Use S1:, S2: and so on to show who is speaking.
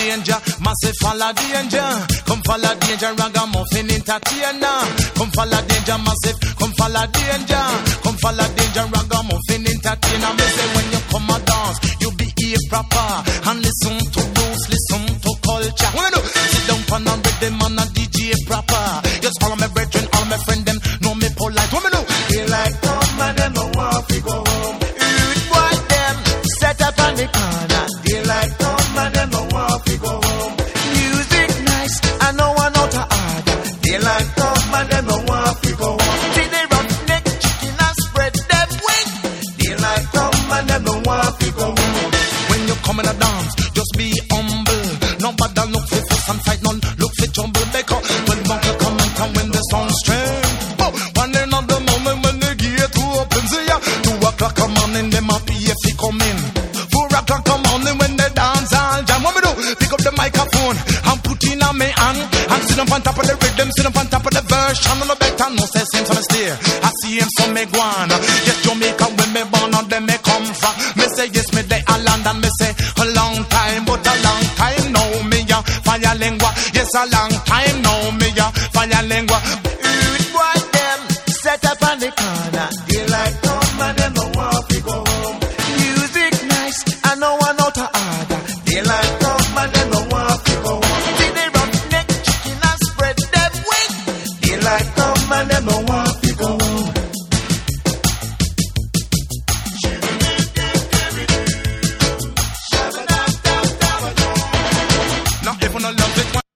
S1: danger, massive follow danger. Come follow danger, ragamuffin entertainer. Come follow danger, massive. Come follow danger. Come follow danger, ragamuffin entertainer. Me say when you come a dance, you behave proper and listen to blues, listen to culture. When you sit down for a rhythm and a DJ proper. Yes, all of my brethren, all my friends, them know me polite. What me do?
S2: They like come and them no want to go home.
S1: Rude boy them set up on the corner.
S2: They like come and them no want to go home.
S1: Music nice, I know I know to order.
S2: They like come and them no want to go home.
S1: See the roughneck chicken and spread them wings.
S2: They like come and them no want to go home.
S1: When you come in a dance, just be humble. No bother look for fuss and fight, none look for trouble. Because when bunker come and come when the song string. Oh, one another moment when the gate opens, yeah. 2 o'clock a morning, them happy if he come in. 4 o'clock a morning when they dance all jam. What me do? Pick up the microphone and put in a me hand. And sit up on top of the rhythm, sit up on top of the verse. And no better no say same so me steer. I see him so me guana. Yes, Jamaica when me born and them me come from. Me say yes, me they a land and me say a long time, but a long time now me ya fire lingua. Yes, a long time now me ya fire lingua. Rude boy them set up on the corner.
S2: They like come and them no want to go home.
S1: Music nice, I know I know to order.
S2: They like come and them no want to go home.
S1: See the roughneck chicken and spread them wings.
S2: They like come and them no want to go home.
S1: Now if you no love it.